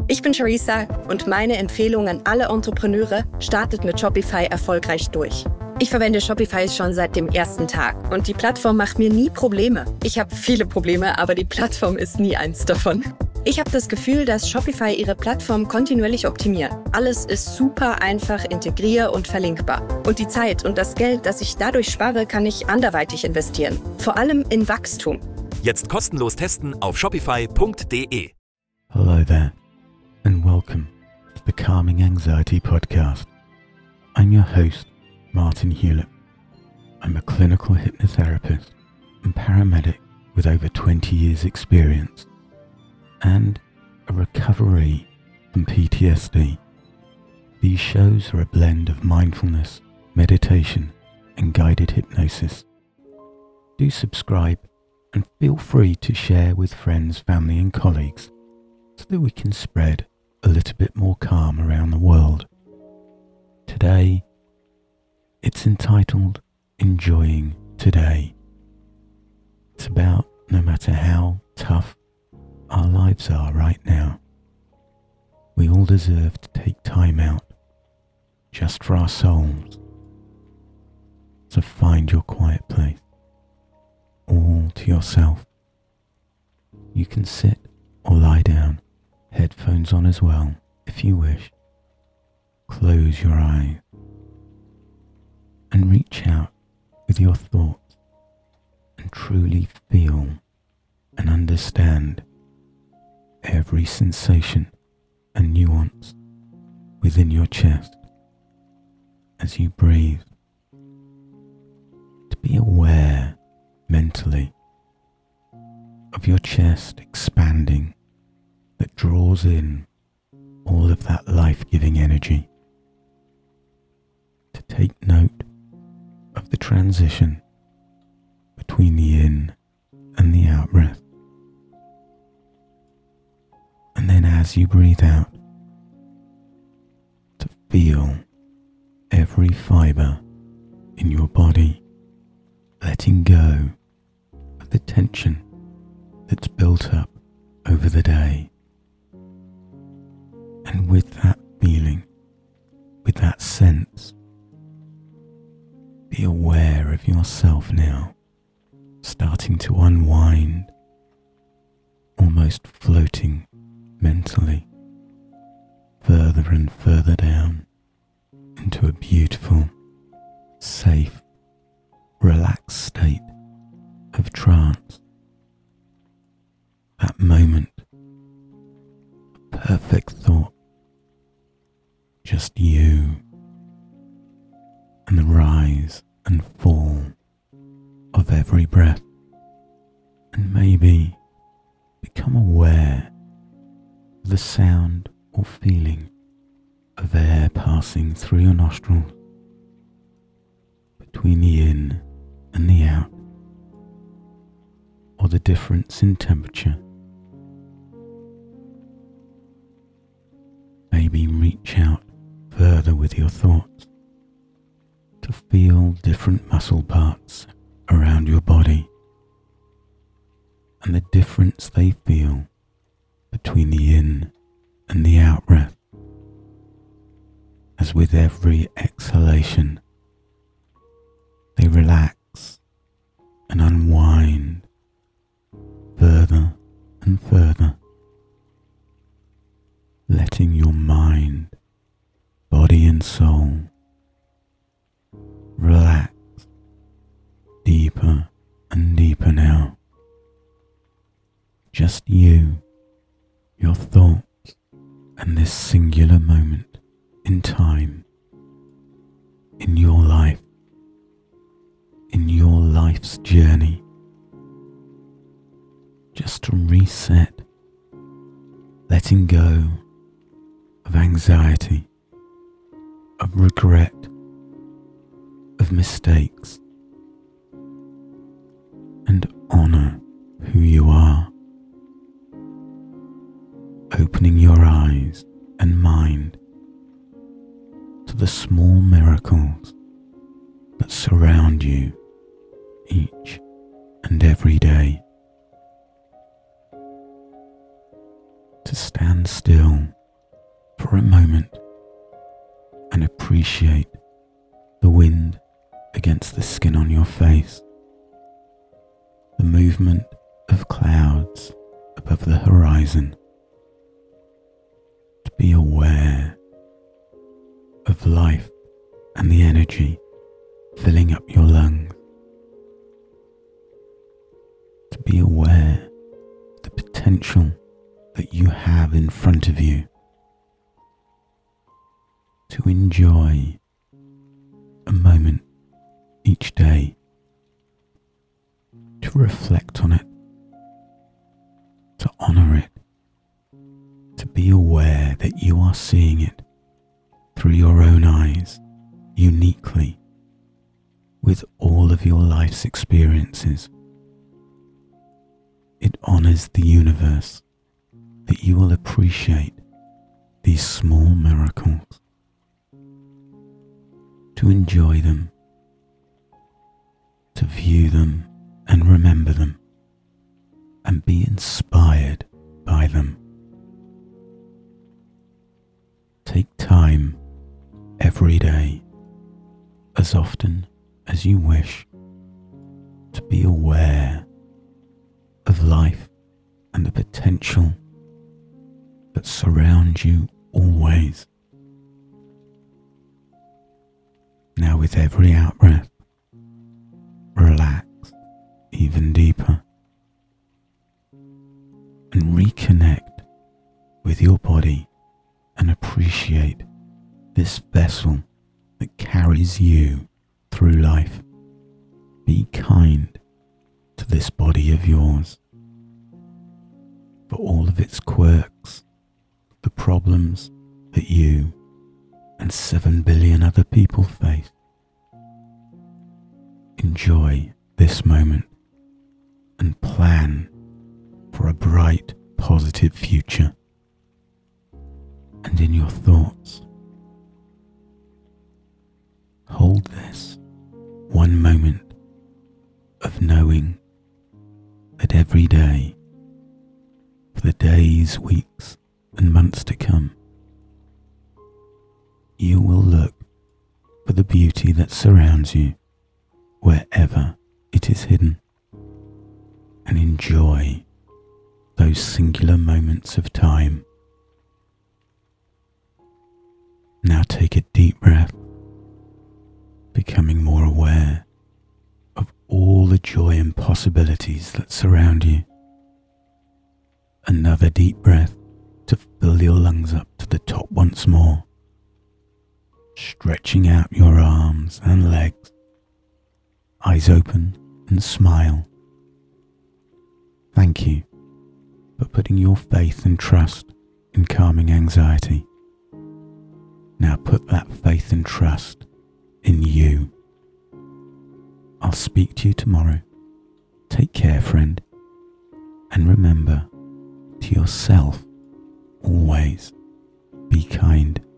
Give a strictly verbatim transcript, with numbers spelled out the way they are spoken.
Ich bin Charissa und meine Empfehlung an alle Entrepreneure: startet mit Shopify erfolgreich durch. Ich verwende Shopify schon seit dem ersten Tag und die Plattform macht mir nie Probleme. Ich habe viele Probleme, aber die Plattform ist nie eins davon. Ich habe das Gefühl, dass Shopify ihre Plattform kontinuierlich optimiert. Alles ist super einfach integrier- und verlinkbar. Und die Zeit und das Geld, das ich dadurch spare, kann ich anderweitig investieren. Vor allem in Wachstum. Jetzt kostenlos testen auf shopify punkt de. Hello there, and welcome to the Calming Anxiety Podcast. I'm your host, Martin Hewlett. I'm a clinical hypnotherapist and paramedic with over twenty years experience and a recovery from P T S D. These shows are a blend of mindfulness, meditation and guided hypnosis. Do subscribe and feel free to share with friends, family and colleagues so that we can spread a little bit more calm around the world. Today, it's entitled Enjoying Today. It's about no matter how tough our lives are right now, we all deserve to take time out just for our souls. So find your quiet place, all to yourself. You can sit or lie down, headphones on as well if you wish. Close your eyes and reach out with your thoughts and truly feel and understand every sensation and nuance within your chest as you breathe. To be aware mentally of your chest expanding that draws in all of that life-giving energy. To take note of the transition between the in and the out breath. And then as you breathe out, to feel every fibre in your body letting go of the tension that's built up over the day. And with that feeling, with that sense, be aware of yourself now, starting to unwind, almost floating mentally further and further down into a beautiful, safe, relaxed state of trance. That moment of perfect thought, just you and the rise and fall of every breath, and maybe become aware of the sound or feeling of air passing through your nostrils between the in and the out, or the difference in temperature. Maybe reach out further with your thoughts to feel different muscle parts around your body and the difference they feel between the in and the out breath, as with every exhalation they relax and unwind further and further, letting your mind, body and soul relax deeper and deeper now. Just you, your thoughts, and this singular moment in time, in your life, in your life's journey, just to reset, letting go of anxiety, of regret, of mistakes, and honour who you are. Opening your eyes and mind to the small miracles that surround you each and every day. to stand still for a moment and appreciate the wind against the skin on your face, the movement of clouds above the horizon, to be aware of life and the energy filling up your lungs, to be aware of the potential that you have in front of you, to enjoy a moment each day, to reflect on it, to honour it, to be aware that you are seeing it through your own eyes, uniquely, with all of your life's experiences. It honours the universe that you will appreciate these small miracles, to enjoy them, to view them and remember them, and be inspired by them. Take time every day, as often as you wish, to be aware of life and the potential that surrounds you always. Now, with every out-breath, relax even deeper and reconnect with your body and appreciate this vessel that carries you through life. Be kind to this body of yours, for all of its quirks, the problems that you and seven billion other people face. Enjoy this moment and plan for a bright, positive future. And in your thoughts, hold this one moment of knowing that every day, for the days, weeks, and months to come, you will look for the beauty that surrounds you wherever it is hidden, and enjoy those singular moments of time. Now take a deep breath, becoming more aware of all the joy and possibilities that surround you. Another deep breath to fill your lungs up to the top once more, stretching out your arms and legs, eyes open and smile. Thank you for putting your faith and trust in calming anxiety. Now put that faith and trust in you. I'll speak to you tomorrow. Take care, friend, and remember to yourself, always be kind.